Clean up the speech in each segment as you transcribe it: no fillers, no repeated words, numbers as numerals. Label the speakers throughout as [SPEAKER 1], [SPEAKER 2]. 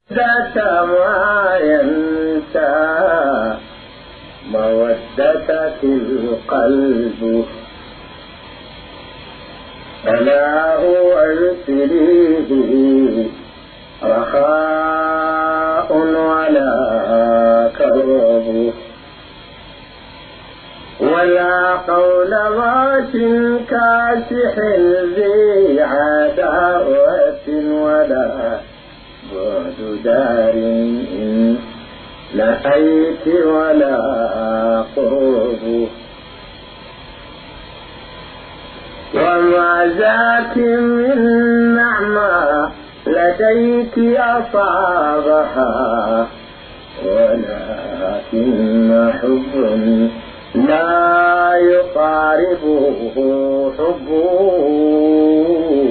[SPEAKER 1] ذات ما ينسى مودة القلب، فلا هو ارسليه رخاء ولا كرب، ولا قول غاش كاشح ذي عداوة، ولا بعد دار إن نأيت ولا قرب، وما ذاك من نعمة لديك أصابها، ولكن حب لا يقاربه حبه.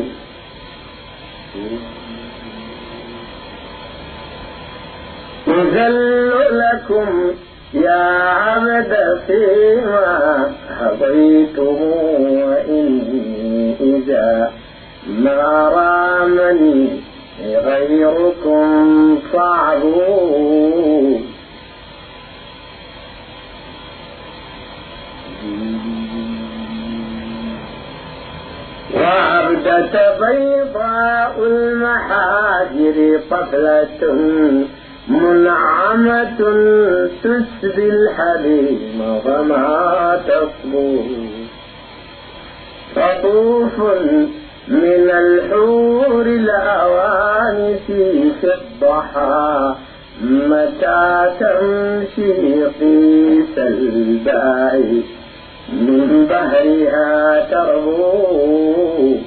[SPEAKER 1] يذل لكم يا عبد فيما هضيتم، وإني إذا ما رامني غيركم فاعبوا. وعبدة بيضاء المحاجر طفلة منعمة تسبي الحليم وما تصبو، فطوف من الحور الأوانس في الضحى، متى تمشي قيس الباعي من بهرها تربو.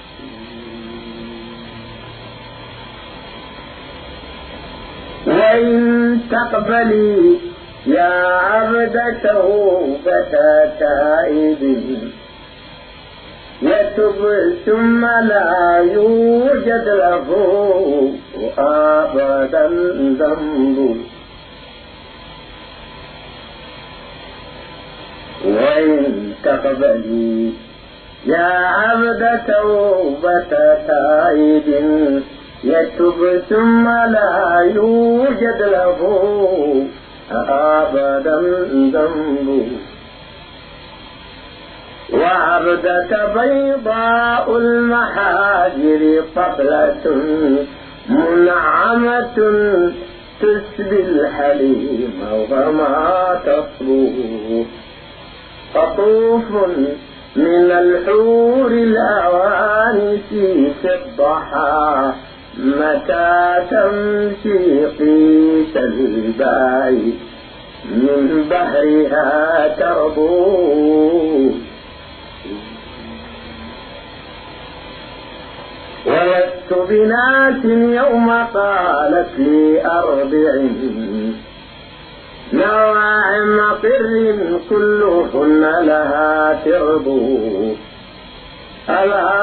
[SPEAKER 1] وإن تقبلي يا عبد توبة تائب، يتب ثم لا يوجد له أبدا ذنب. وإن تقبلي يا عبد توبة تائب، يتب ثم لا يوجد له أبدا ذنب. وعبدة بيضاء المحاجر طفلة منعمة تسبي الحليم وما تصبو، قطوف من الحور الأوانس في الضحى، متى تمشي قيس الباعي من بهرها تربو. ولست بناس يوم قالت لي أربع، نواعم قر كلهن لها تربو. ألا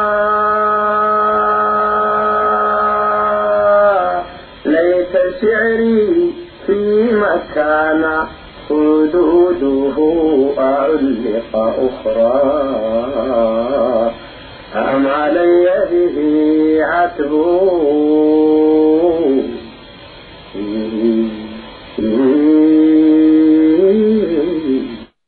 [SPEAKER 1] ليت شعري فيما كان حدوده أعلق أخرى، أم علي به عتب.